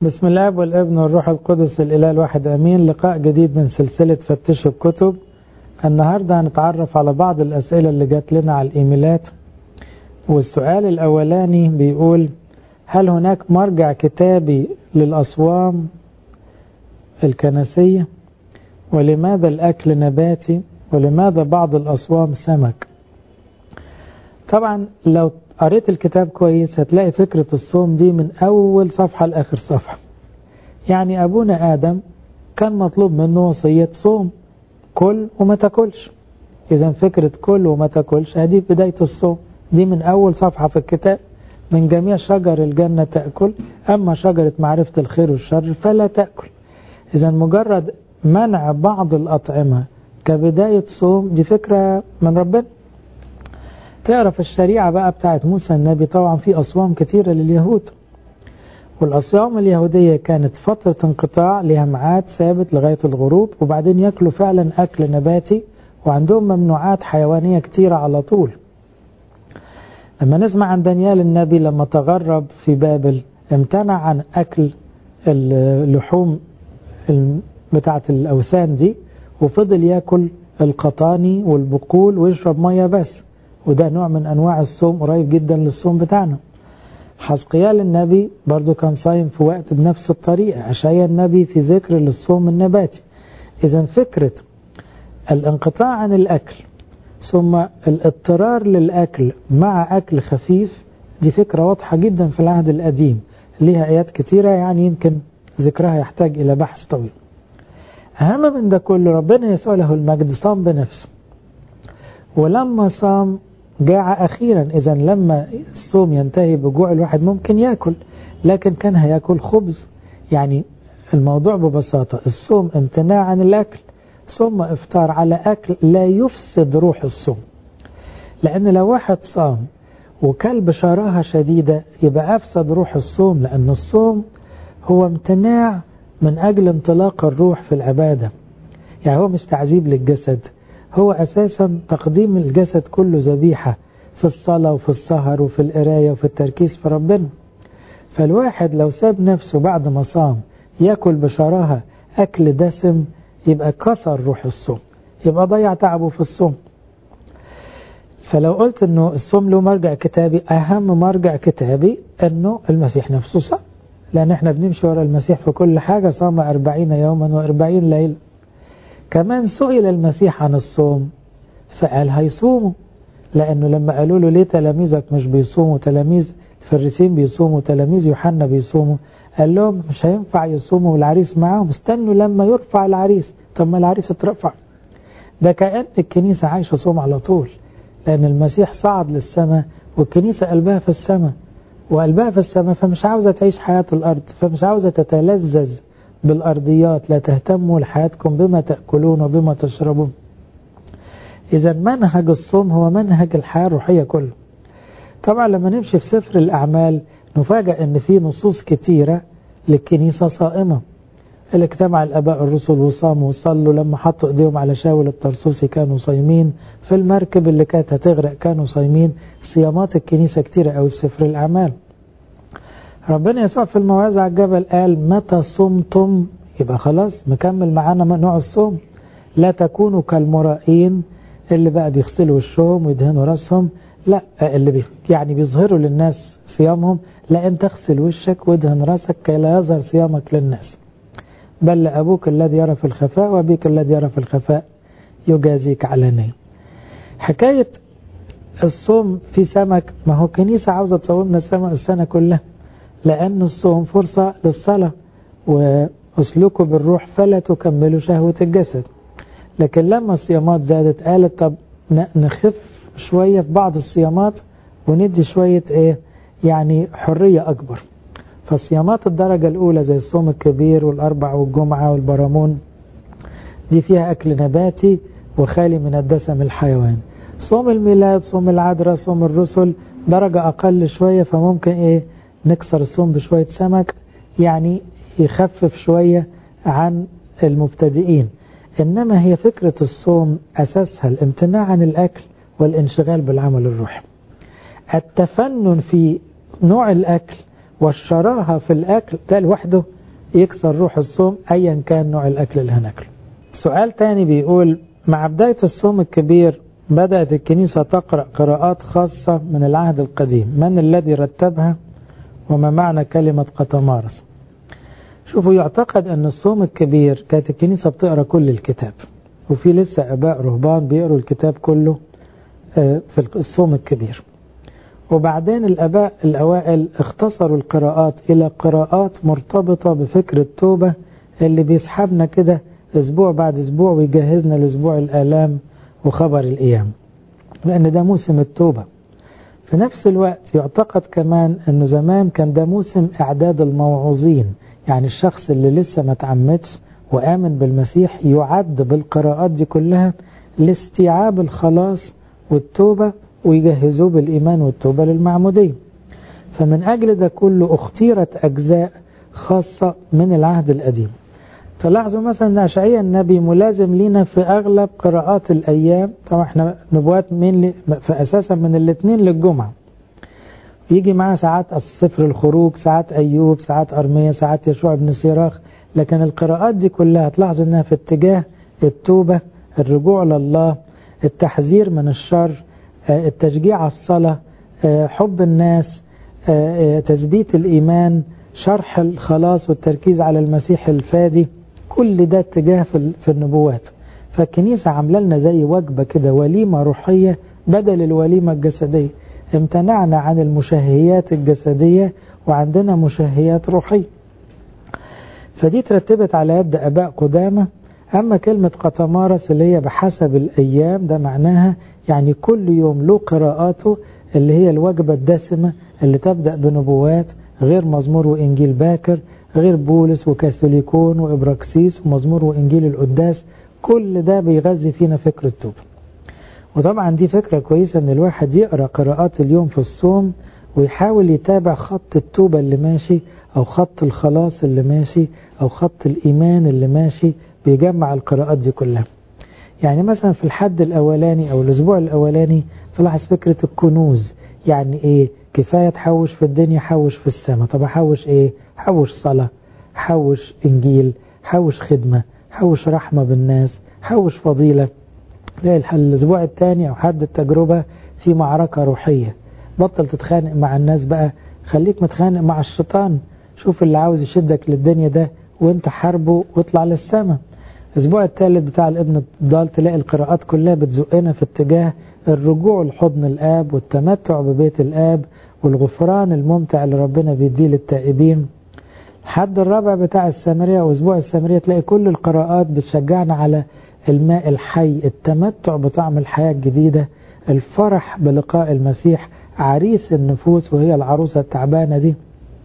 بسم الله والابن والروح القدس الإله الواحد أمين. لقاء جديد من سلسلة فتشوا الكتب. النهاردة هنتعرف على بعض الأسئلة اللي جات لنا على الإيميلات. والسؤال الأولاني بيقول: هل هناك مرجع كتابي للأصوام الكنسية؟ ولماذا الأكل نباتي؟ ولماذا بعض الأصوام سمك؟ طبعا لو قريت الكتاب كويس هتلاقي فكرة الصوم دي من أول صفحة لآخر صفحة. يعني أبونا آدم كان مطلوب منه وصية صوم، كل وما تاكلش. إذا فكرة كل وما تاكلش هذه بداية الصوم، دي من أول صفحة في الكتاب. من جميع شجر الجنة تأكل، أما شجرة معرفة الخير والشر فلا تأكل. إذا مجرد منع بعض الأطعمة كبداية صوم دي فكرة من ربنا. تعرف الشريعة بقى بتاعت موسى النبي، طبعا في أصوام كتيرة لليهود، والأصوام اليهودية كانت فترة انقطاع لها ميعاد ثابت لغاية الغروب، وبعدين يأكلوا فعلا أكل نباتي، وعندهم ممنوعات حيوانية كتيرة على طول. لما نسمع عن دانيال النبي لما تغرب في بابل امتنع عن أكل اللحوم بتاعت الأوثان دي، وفضل يأكل القطاني والبقول ويشرب مية بس، وده نوع من أنواع الصوم قريب جدا للصوم بتاعنا. حزقيال النبي برضو كان صايم في وقت بنفس الطريقة. أشعياء النبي في ذكر للصوم النباتي. إذا فكرة الانقطاع عن الأكل ثم الاضطرار للأكل مع أكل خفيف دي فكرة واضحة جدا في العهد القديم، لها آيات كتيرة يعني يمكن ذكرها يحتاج إلى بحث طويل. أهم من ده كله ربنا يسوع له المجد صام بنفسه، ولما صام جاع أخيرا. إذا لما الصوم ينتهي بجوع الواحد ممكن يأكل، لكن كان هيأكل خبز. يعني الموضوع ببساطة الصوم امتناع عن الأكل ثم افطار على أكل لا يفسد روح الصوم. لأن لو واحد صام وكل بشراهة شديدة يبقى أفسد روح الصوم، لأن الصوم هو امتناع من أجل انطلاق الروح في العبادة. يعني هو مش تعذيب للجسد، هو أساسا تقديم الجسد كله ذبيحة في الصلاة وفي السهر وفي القراية وفي التركيز في ربنا. فالواحد لو ساب نفسه بعد ما صام يأكل بشراهة أكل دسم يبقى كسر روح الصوم، يبقى ضيع تعبه في الصوم. فلو قلت أنه الصوم له مرجع كتابي، أهم مرجع كتابي أنه المسيح نفسه صام، لأن احنا بنمشي وراء المسيح في كل حاجة. صام 40 يوما و40 ليلة. كمان سئل المسيح عن الصوم فقال هيصوموا، لأنه لما قالوا له ليه تلاميذك مش بيصوموا، تلاميذ الفريسين بيصوموا تلاميذ يوحنا بيصوموا، قال لهم مش هينفع يصوموا والعريس معاهم، استنوا لما يرفع العريس. طب ما العريس اترفع. ده كأن الكنيسة عايشة صوم على طول، لأن المسيح صعد للسماء والكنيسة قلبها في السماء، وقلبها في السماء فمش عاوزة تعيش حياة الأرض، فمش عاوزة تتلذذ بالأرضيات. لا تهتموا لحياتكم بما تأكلون وبما تشربون. إذا منهج الصوم هو منهج الحياة الروحية كله. طبعا لما نمشي في سفر الأعمال نفاجأ أن في نصوص كتيرة للكنيسة صائمة. اللي اجتمع الآباء الرسل وصاموا وصلوا، لما حطوا إيديهم على شاول الطرسوسي كانوا صايمين، في المركب اللي كانت هتغرق كانوا صايمين. صيامات الكنيسة كتيرة أوي في سفر الأعمال. ربنا يسوع في الموعظة على الجبل قال متى صمتم، يبقى خلاص مكمل معانا نوع الصوم. لا تكونوا كالمرائين اللي بقى بيغسلوا وشهم ويدهنوا راسهم، لا اللي يعني بيظهروا للناس صيامهم. لا، انت اغسل وشك وادهن راسك كي لا يظهر صيامك للناس، بل أبوك الذي يرى في الخفاء وأبيك الذي يرى في الخفاء يجازيك علانية. حكاية الصوم في سمك، ما هو كنيسة عاوزة تصومنا السنة كلها، لأن الصوم فرصة للصلاة، وأسلكوا بالروح فلا تكملوا شهوة الجسد. لكن لما الصيامات زادت قالت طب نخف شوية في بعض الصيامات وندي شوية يعني حرية أكبر. فالصيامات الدرجة الأولى زي الصوم الكبير والأربع والجمعة والبرامون دي فيها أكل نباتي وخالي من الدسم الحيوان. صوم الميلاد، صوم العذراء، صوم الرسل درجة أقل شوية، فممكن نكسر الصوم بشوية سمك، يعني يخفف شوية عن المبتدئين. إنما هي فكرة الصوم أساسها الامتناع عن الأكل والانشغال بالعمل الروحي. التفنن في نوع الأكل والشراهة في الأكل ده لوحده يكسر روح الصوم أيا كان نوع الأكل اللي هناكله. سؤال تاني بيقول مع بداية الصوم الكبير بدأت الكنيسة تقرأ قراءات خاصة من العهد القديم، من الذي رتبها وما معنى كلمة قطمارس؟ شوفوا، يعتقد أن الصوم الكبير كانت الكنيسة بتقرأ كل الكتاب، وفي لسه أباء رهبان بيقروا الكتاب كله في الصوم الكبير. وبعدين الأباء الأوائل اختصروا القراءات إلى قراءات مرتبطة بفكر التوبة اللي بيسحبنا كده أسبوع بعد أسبوع ويجهزنا لأسبوع الآلام وخبر الأيام، لأن ده موسم التوبة. في نفس الوقت يعتقد كمان أنه زمان كان ده موسم إعداد الموعوظين، يعني الشخص اللي لسه ما تعمدش وآمن بالمسيح يعد بالقراءات دي كلها لاستيعاب الخلاص والتوبة ويجهزوه بالإيمان والتوبة للمعمودية. فمن أجل ده كله اختيرت أجزاء خاصة من العهد القديم. تلاحظوا مثلا أن أشعياء النبي ملازم لنا في أغلب قراءات الأيام. طبعا احنا نبوات فأساسا من الاثنين للجمعة، يجي معاه ساعات سفر الخروج، ساعات أيوب، ساعات أرميا، ساعات يشوع بن سيراخ. لكن القراءات دي كلها تلاحظوا أنها في اتجاه التوبة، الرجوع لله، التحذير من الشر، التشجيع على الصلاة، حب الناس، تثبيت الإيمان، شرح الخلاص والتركيز على المسيح الفادي. كل ده اتجاه في النبوات. فالكنيسة عامله لنا زي وجبة كده، وليمة روحية بدل الوليمة الجسدية. امتنعنا عن المشهيات الجسدية وعندنا مشهيات روحية. فدي ترتبت على يد أباء قدامى. أما كلمة قطمارس اللي هي بحسب الأيام، ده معناها يعني كل يوم له قراءاته اللي هي الوجبة الدسمة اللي تبدأ بنبوات، غير مزمور وإنجيل باكر، غير بولس وكاثوليكون وإبراكسيس ومزمور وإنجيل القداس. كل ده بيغذي فينا فكر التوبة. وطبعا دي فكرة كويسة ان الواحد يقرأ قراءات اليوم في الصوم ويحاول يتابع خط التوبة اللي ماشي، او خط الخلاص اللي ماشي، او خط الإيمان اللي ماشي، بيجمع القراءات دي كلها. يعني مثلا في الحد الأولاني أو الأسبوع الأولاني تلاحظ فكرة الكنوز. يعني إيه؟ كفاية تحوش في الدنيا، حوش في السماء. طب حوش إيه؟ حوش صلاة، حوش إنجيل، حوش خدمة، حوش رحمة بالناس، حوش فضيلة. الأسبوع الثاني أو حد التجربة في معركة روحية. بطل تتخانق مع الناس بقى، خليك متخانق مع الشيطان. شوف اللي عاوز يشدك للدنيا ده وانت حاربه واطلع للسماء. الأسبوع الثالث بتاع الابن الضال تلاقي القراءات كلها بتزقنا في اتجاه الرجوع لحضن الآب والتمتع ببيت الآب والغفران الممتع اللي ربنا بيديه للتائبين. الحد الرابع بتاع السامرية وأسبوع السامرية تلاقي كل القراءات بتشجعنا على الماء الحي، التمتع بطعم الحياة الجديدة، الفرح بلقاء المسيح عريس النفوس وهي العروسة التعبانة دي.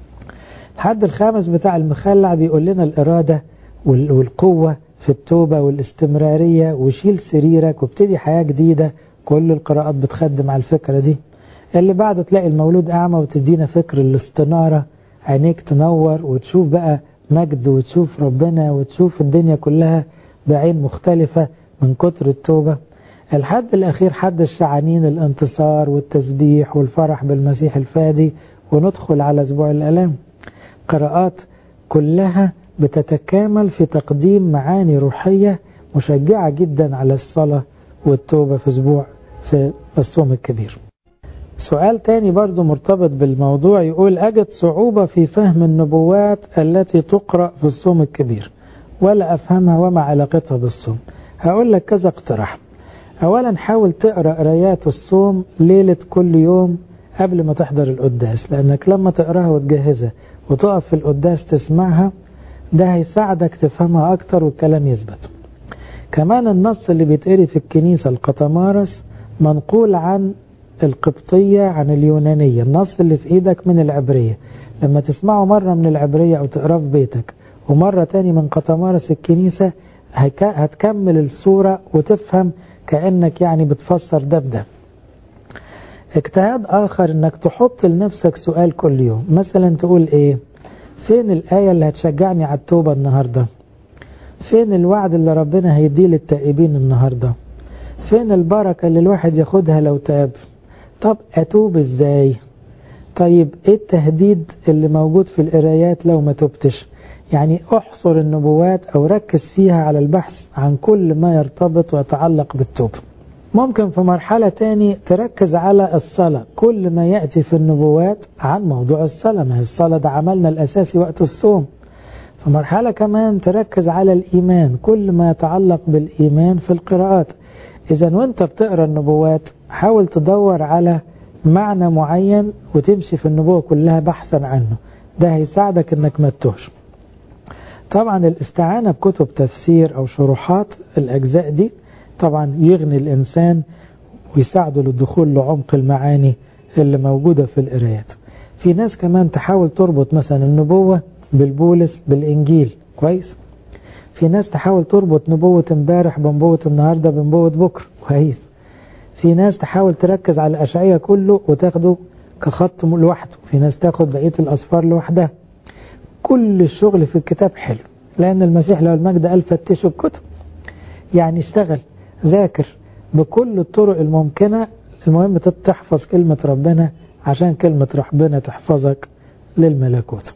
الحد الخامس بتاع المخلع بيقول لنا الإرادة والقوة في التوبة والاستمرارية، وشيل سريرك وابتدي حياة جديدة. كل القراءات بتخدم على الفكرة دي. اللي بعده تلاقي المولود أعمى وتدينا فكر الاستنارة، عينيك تنور وتشوف بقى مجد وتشوف ربنا وتشوف الدنيا كلها بعين مختلفة من كتر التوبة. الحد الأخير حد الشعانين، الانتصار والتسبيح والفرح بالمسيح الفادي، وندخل على أسبوع الآلام. قراءات كلها بتتكامل في تقديم معاني روحية مشجعة جدا على الصلاة والتوبة في أسبوع في الصوم الكبير. سؤال تاني برضو مرتبط بالموضوع يقول أجد صعوبة في فهم النبوات التي تقرأ في الصوم الكبير ولا أفهمها وما علاقتها بالصوم. هقول لك كذا اقتراح. أولا حاول تقرأ قرايات الصوم ليلة كل يوم قبل ما تحضر القداس، لأنك لما تقرأها وتجهزها وتقف في القداس تسمعها ده هيساعدك تفهمها أكتر والكلام يثبت. كمان النص اللي بيتقري في الكنيسة القطمارس منقول عن القبطية عن اليونانية. النص اللي في إيدك من العبرية، لما تسمعه مرة من العبرية أو تقرأه في بيتك ومرة تاني من قطمارس الكنيسة هتكمل الصورة وتفهم كأنك يعني بتفسر ده. اجتهاد آخر انك تحط لنفسك سؤال كل يوم. مثلا تقول ايه؟ فين الآية اللي هتشجعني على التوبة النهاردة؟ فين الوعد اللي ربنا هيديه للتائبين النهاردة؟ فين البركة اللي الواحد ياخدها لو تاب؟ طب أتوب ازاي؟ طيب ايه التهديد اللي موجود في القرايات لو ما تبتش؟ يعني احصر النبوات او ركز فيها على البحث عن كل ما يرتبط ويتعلق بالتوبة. ممكن في مرحلة تاني تركز على الصلاة، كل ما يأتي في النبوات عن موضوع الصلاة، ما هي الصلاة ده عملنا الأساسي وقت الصوم. في مرحلة كمان تركز على الإيمان، كل ما يتعلق بالإيمان في القراءات. إذا وانت بتقرأ النبوات حاول تدور على معنى معين وتمشي في النبوة كلها بحثا عنه، ده هيساعدك انك ما تتوهش. طبعا الاستعانة بكتب تفسير او شروحات الأجزاء دي طبعا يغني الإنسان ويساعده للدخول لعمق المعاني اللي موجودة في القرايات. في ناس كمان تحاول تربط مثلا النبوة بالبولس بالإنجيل، كويس. في ناس تحاول تربط نبوة امبارح بنبوة النهاردة بنبوة بكرة، كويس. في ناس تحاول تركز على الأشعية كله وتاخده كخط لوحده، في ناس تاخد بقية الأصفار لوحدها. كل الشغل في الكتاب حلو، لأن المسيح له المجد قال فتشوا الكتب. يعني اشتغل، ذاكر بكل الطرق الممكنة، المهم تحفظ كلمة ربنا عشان كلمة ربنا تحفظك للملكوت.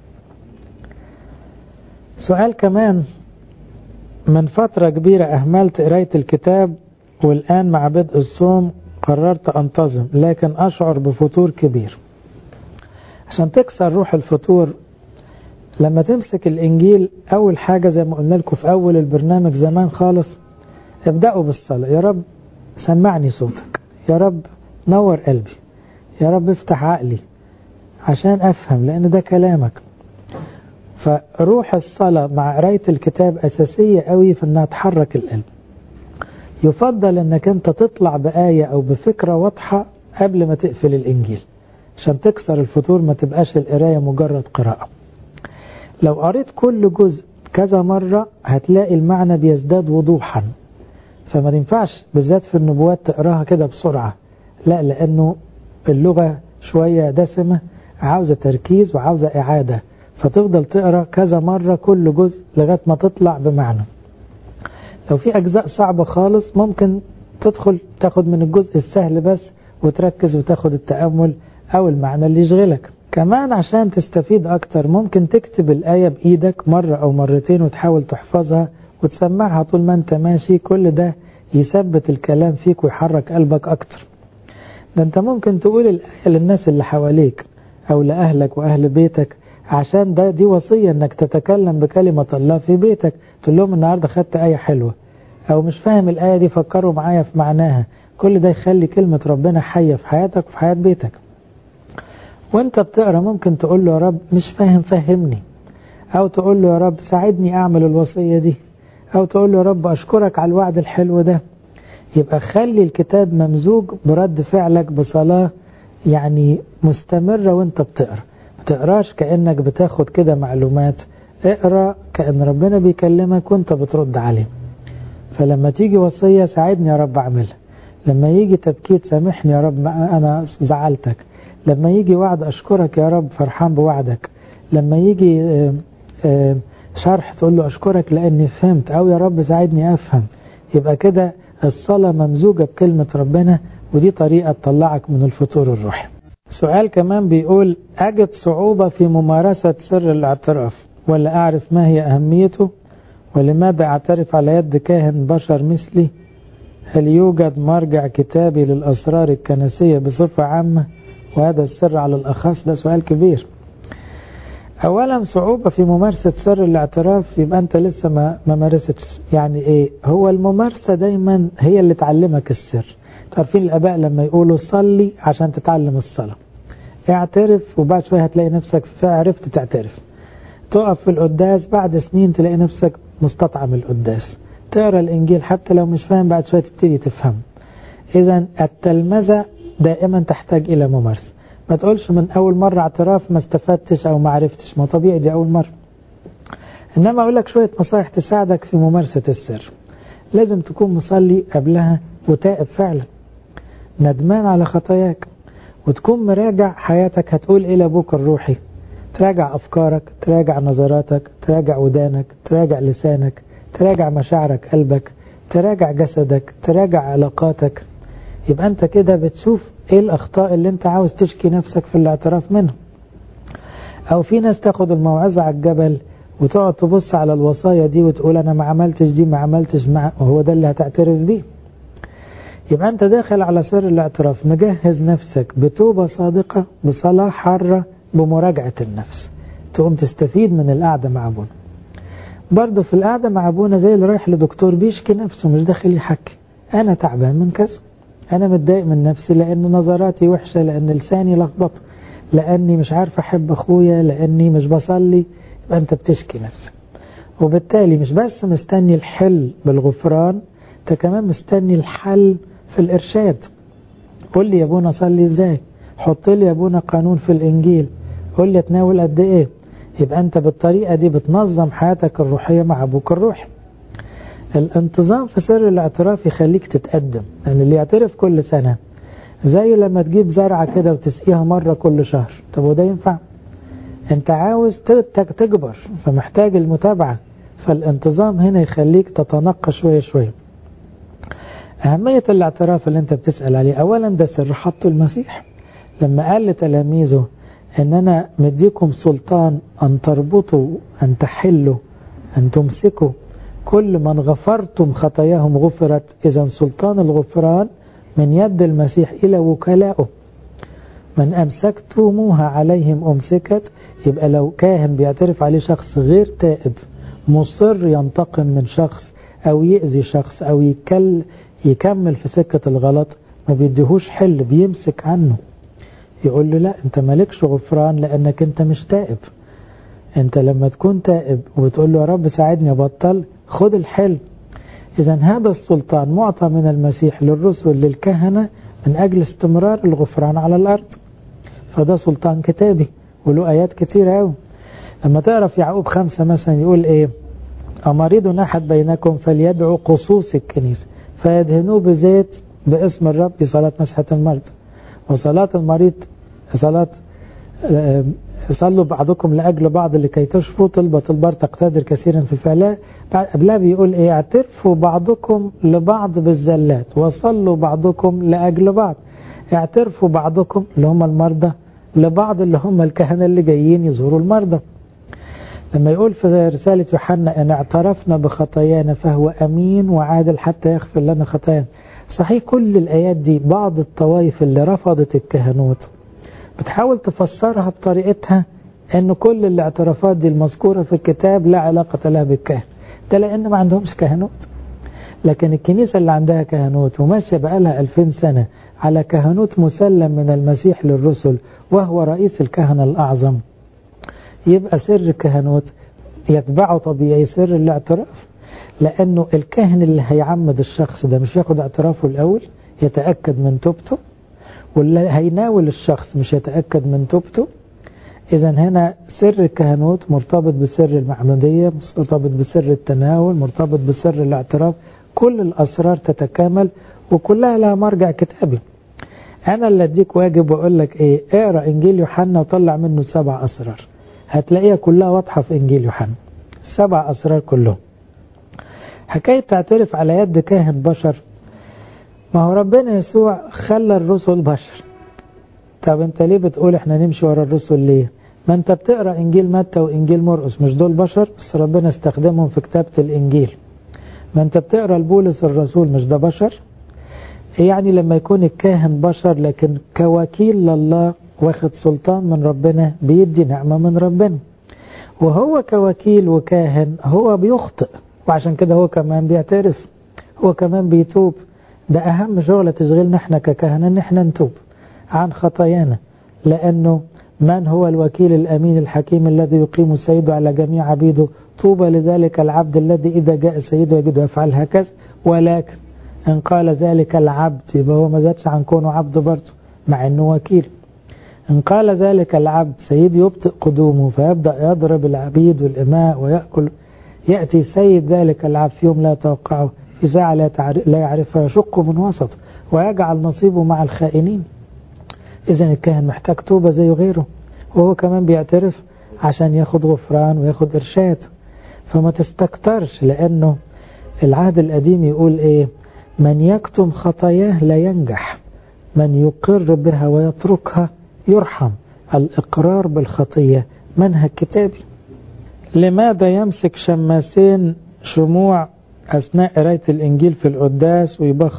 سؤال كمان، من فترة كبيرة أهملت قراية الكتاب والآن مع بدء الصوم قررت أنتظم، لكن أشعر بفتور كبير. عشان تكسر روح الفتور لما تمسك الإنجيل أول حاجة زي ما قلنا لكم في أول البرنامج زمان خالص، ابدأوا بالصلاة. يا رب سمعني صوتك، يا رب نور قلبي، يا رب افتح عقلي عشان أفهم، لأن ده كلامك. فروح الصلاة مع قراية الكتاب أساسية قوي في أنها تحرك القلب. يفضل أنك أنت تطلع بآية أو بفكرة واضحة قبل ما تقفل الإنجيل عشان تكسر الفتور، ما تبقاش القراية مجرد قراءة. لو قريت كل جزء كذا مرة هتلاقي المعنى بيزداد وضوحا، فما ينفعش بالذات في النبوات تقراها كده بسرعة، لا، لأنه اللغة شوية دسمة، عاوزة تركيز وعاوزة إعادة، فتفضل تقرأ كذا مرة كل جزء لغاية ما تطلع بمعنى. لو في أجزاء صعبة خالص ممكن تدخل تاخد من الجزء السهل بس وتركز وتاخد التأمل أو المعنى اللي يشغلك. كمان عشان تستفيد أكتر ممكن تكتب الآية بإيدك مرة أو مرتين وتحاول تحفظها وتسمعها طول ما أنت ماشي، كل ده يثبت الكلام فيك ويحرك قلبك أكتر. ده أنت ممكن تقول الآية للناس اللي حواليك أو لأهلك وأهل بيتك، عشان دي وصية أنك تتكلم بكلمة الله في بيتك. تقول لهم النهاردة خدت آية حلوة، أو مش فاهم الآية دي فكروا معايا في معناها. كل ده يخلي كلمة ربنا حية في حياتك وفي حياة بيتك. وانت بتقرأ ممكن تقول له يا رب مش فاهم فهمني، أو تقول له يا رب ساعدني أعمل الوصية دي، أو تقول له يا رب أشكرك على الوعد الحلو ده. يبقى خلي الكتاب ممزوج برد فعلك بصلاة يعني مستمرة وانت بتقرأ. ما تقراش كأنك بتاخد كده معلومات، اقرأ كأن ربنا بيكلمك وانت بترد عليه. فلما تيجي وصية ساعدني يا رب أعملها، لما يجي تبكيت سامحني يا رب أنا زعلتك، لما يجي وعد أشكرك يا رب فرحان بوعدك، لما يجي شرح تقول له أشكرك لأني فهمت، أو يا رب ساعدني أفهم. يبقى كده الصلاة ممزوجة بكلمة ربنا، ودي طريقة تطلعك من الفتور الروحي. سؤال كمان بيقول أجد صعوبة في ممارسة سر الاعتراف، ولا أعرف ما هي أهميته، ولماذا أعترف على يد كاهن بشر مثلي؟ هل يوجد مرجع كتابي للأسرار الكنسية بصفة عامة، وهذا السر على الأخص؟ ده سؤال كبير. أولا صعوبة في ممارسة سر الاعتراف، يبقى أنت لسه ما مارستش. يعني إيه؟ هو الممارسة دايما هي اللي تعلمك السر. تعرفين الآباء لما يقولوا صلي عشان تتعلم الصلاة، اعترف وبعد شوية هتلاقي نفسك عرفت تعترف. تقف في القداس بعد سنين تلاقي نفسك مستطعم القداس. تقرأ الإنجيل حتى لو مش فاهم بعد شوية تبتدي تفهم. إذن التلمذة دائما تحتاج إلى ممارسة. ما تقولش من أول مرة اعتراف ما استفدتش أو ما عرفتش، ما طبيعي دي أول مرة. إنما أقول لك شوية نصائح تساعدك في ممارسة السر. لازم تكون مصلي قبلها وتائب فعلا، ندمان على خطاياك، وتكون مراجع حياتك. هتقول إيه لأبوك الروحي؟ تراجع أفكارك، تراجع نظراتك، تراجع ودانك، تراجع لسانك، تراجع مشاعرك قلبك، تراجع جسدك، تراجع علاقاتك. يبقى أنت كده بتشوف ايه الأخطاء اللي انت عاوز تشكي نفسك في الاعتراف منه. أو في ناس تاخد الموعظة على الجبل وتقعد تبص على الوصايا دي وتقول أنا ما عملتش دي ما عملتش وهو ده اللي هتعترف بيه. يبقى أنت داخل على سر الاعتراف مجهز نفسك بتوبة صادقة، بصلاة حارة، بمراجعة النفس، تقوم تستفيد من القعدة مع أبونا. برضه في القعدة مع أبونا زي اللي رايح لدكتور بيشكي نفسه، مش داخل يحكي أنا تعبان من كذا، أنا متضايق من نفسي لأن نظراتي وحشة، لأن لساني لخبط، لأني مش عارف أحب أخويا، لأني مش بصلي. يبقى أنت بتشكي نفسك، وبالتالي مش بس مستني الحل بالغفران، أنت كمان مستني الحل في الإرشاد. قول لي يا أبونا صلي إزاي، حط لي يا أبونا قانون في الإنجيل، قول لي أتناول قد إيه. يبقى أنت بالطريقة دي بتنظم حياتك الروحية مع أبوك الروحي. الانتظام في سر الاعتراف يخليك تتقدم، لأن اللي يعترف كل سنة زي لما تجيب زرعة كده وتسقيها مرة كل شهر. طب وده ينفع؟ انت عاوز تكبر، فمحتاج المتابعة. فالانتظام هنا يخليك تتنقى شوية شوية. أهمية الاعتراف اللي انت بتسأل عليه، أولا ده سر حطه المسيح لما قال لتلاميذه ان انا مديكم سلطان ان تربطوا، ان تحلوا، ان تمسكوا كل من غفرتم خطاياهم غفرت. إذا سلطان الغفران من يد المسيح إلى وكلائه. من أمسكتموها عليهم أمسكت. يبقى لو كاهن بيعترف عليه شخص غير تائب مصر ينتقم من شخص أو يأذي شخص أو يكمل في سكة الغلط، ما بيديهوش حل، بيمسك عنه، يقول له لا أنت مالكش غفران لأنك أنت مش تائب. أنت لما تكون تائب وتقول له يا رب ساعدني أبطل، خد الحل. إذا هذا السلطان معطى من المسيح للرسل للكهنة من أجل استمرار الغفران على الأرض. فده سلطان كتابي وله آيات كتيرة أوي. لما تعرف يعقوب 5 مثلا يقول إيه؟ أمريض أحد بينكم فليدعو قصوص الكنيسة فيدهنوه بزيت باسم الرب في صلاة مسحة المرض. وصلاة المريض صلاة صلوا بعضكم لأجل بعض لكي تشفوا، طلبة البر تقتدر كثيرا في فعلها. قبلها بيقول ايه؟ اعترفوا بعضكم لبعض بالزلات وصلوا بعضكم لأجل بعض. اعترفوا بعضكم اللي هم المرضى لبعض اللي هم الكهنة اللي جايين يزوروا المرضى. لما يقول في رسالة يوحنا ان اعترفنا بخطايانا فهو أمين وعادل حتى يغفر لنا خطايانا. صحيح كل الآيات دي بعض الطوائف اللي رفضت الكهنوت بتحاول تفسرها بطريقتها ان كل الاعترافات دي المذكورة في الكتاب لا علاقة لها بالكهن. ده لان ما عندهمش كهنوت. لكن الكنيسة اللي عندها كهنوت وماشية بقالها 2000 سنة على كهنوت مسلم من المسيح للرسل وهو رئيس الكهنة الأعظم، يبقى سر الكهنوت يتبعه طبيعي سر الاعتراف. لأنه الكاهن اللي هيعمد الشخص ده مش ياخد اعترافه الأول يتأكد من توبته، واللي هيناول الشخص مش يتأكد من توبته. إذا هنا سر الكهنوت مرتبط بسر المعمودية، مرتبط بسر التناول، مرتبط بسر الاعتراف. كل الأسرار تتكامل وكلها لها مرجع كتابي. أنا اللي أديك واجب وأقول لك إيه؟ اقرأ إنجيل يوحنا وطلع منه 7 أسرار، هتلاقيها كلها واضحة في إنجيل يوحنا، 7 أسرار كلهم. حكاية تعترف على يد كاهن بشر، ما هو ربنا يسوع خلى الرسل بشر. طب انت ليه بتقول احنا نمشي ورا الرسل ليه؟ ما انت بتقرأ انجيل متى وانجيل مرقس، مش دول بشر بس ربنا استخدمهم في كتابة الانجيل. ما انت بتقرأ البولس الرسول، مش ده بشر؟ يعني لما يكون الكاهن بشر لكن كوكيل لله واخد سلطان من ربنا بيدي نعمة من ربنا، وهو كوكيل وكاهن هو بيخطئ، وعشان كده هو كمان بيعترف، هو كمان بيتوب. ده أهم شغلة تشغلنا احنا ككهنة ان احنا نتوب عن خطايانا. لأنه من هو الوكيل الأمين الحكيم الذي يقيم السيد على جميع عبيده؟ طوبى لذلك العبد الذي إذا جاء سيده يجد يفعل هكذا. ولكن إن قال ذلك العبد يبقى هو ما زادش عن كونه عبد برضه مع أنه وكيل. إن قال ذلك العبد سيد يبطئ قدومه فيبدأ يضرب العبيد والإماء ويأكل، يأتي سيد ذلك العبد في يوم لا يتوقعه في ساعة لا يعرفها يشق من وسط ويجعل نصيبه مع الخائنين. إذن الكاهن محتاج توبة زي غيره، وهو كمان بيعترف عشان ياخد غفران وياخد إرشاد. فما تستكترش، لأنه العهد القديم يقول إيه؟ من يكتم خطاياه لا ينجح، من يقر بها ويتركها يرحم. الإقرار بالخطية منهج كتابي. لماذا يمسك شماسين شموع أثناء قراية الإنجيل في القداس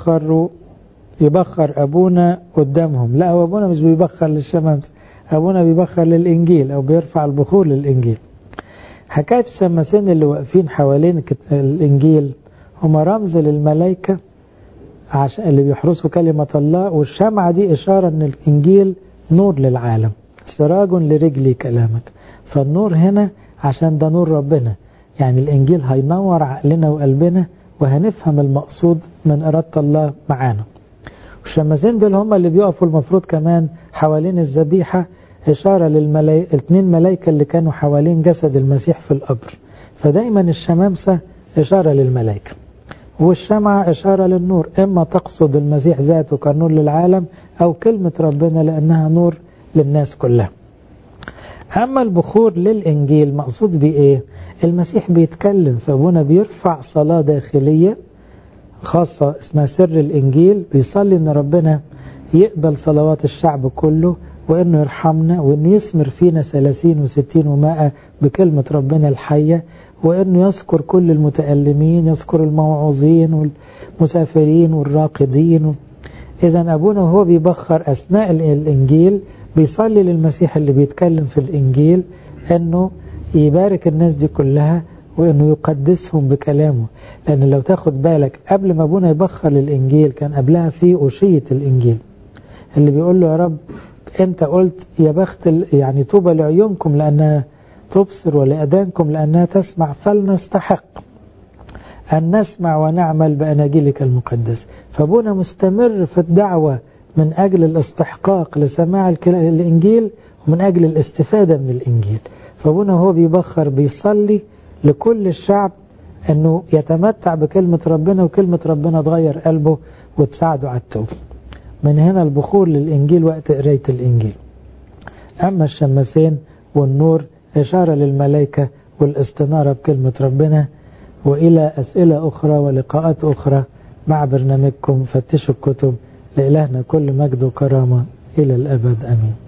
يبخر أبونا قدامهم؟ لا، هو أبونا مش بيبخر للشمامسة، أبونا بيبخر للإنجيل أو بيرفع البخور للإنجيل. حكاية الشماسين اللي واقفين حوالين الإنجيل هم رمز للملائكة عشان اللي بيحرسوا كلمة الله، والشمعة دي إشارة أن الإنجيل نور للعالم، سراج لرجلي كلامك. فالنور هنا عشان ده نور ربنا، يعني الإنجيل هينور عقلنا وقلبنا وهنفهم المقصود من إرادة الله معانا. والشماسين دول هم اللي بيقفوا المفروض كمان حوالين الذبيحة، إشارة الاثنين ملائكة اللي كانوا حوالين جسد المسيح في القبر. فدايما الشمامسة إشارة للملائكة، والشمعة إشارة للنور، إما تقصد المسيح ذاته كنور للعالم أو كلمة ربنا لأنها نور للناس كلها. أما البخور للإنجيل مقصود بإيه؟ المسيح بيتكلم، فأبونا بيرفع صلاة داخلية خاصة اسمها سر الإنجيل، بيصلي أن ربنا يقبل صلوات الشعب كله، وأنه يرحمنا، وأنه يثمر فينا 30 و60 و100 بكلمة ربنا الحية، وأنه يذكر كل المتألمين، يذكر الموعوظين والمسافرين والراقدين. إذا أبونا وهو بيبخر أثناء الإنجيل بيصلي للمسيح اللي بيتكلم في الإنجيل أنه يبارك الناس دي كلها وأنه يقدسهم بكلامه. لأن لو تاخد بالك قبل ما أبونا يبخر للإنجيل كان قبلها في أشية الإنجيل اللي بيقول له يا رب أنت قلت يا بخت يعني طوبى لعيونكم لأنها تبصر ولأذانكم لأنها تسمع، فلنستحق أن نسمع ونعمل بأناجيلك المقدس. فأبونا مستمر في الدعوة من أجل الاستحقاق لسماع الإنجيل ومن أجل الاستفادة من الإنجيل. فأبونا هو بيبخر بيصلي لكل الشعب أنه يتمتع بكلمة ربنا، وكلمة ربنا تغير قلبه وتساعده على التوبة. من هنا البخور للإنجيل وقت قراية الإنجيل. أما الشماسين والنور إشارة للملائكة والاستنارة بكلمة ربنا. وإلى أسئلة أخرى ولقاءات أخرى مع برنامجكم فتشوا الكتب. لإلهنا كل مجد وكرامة إلى الأبد، أمين.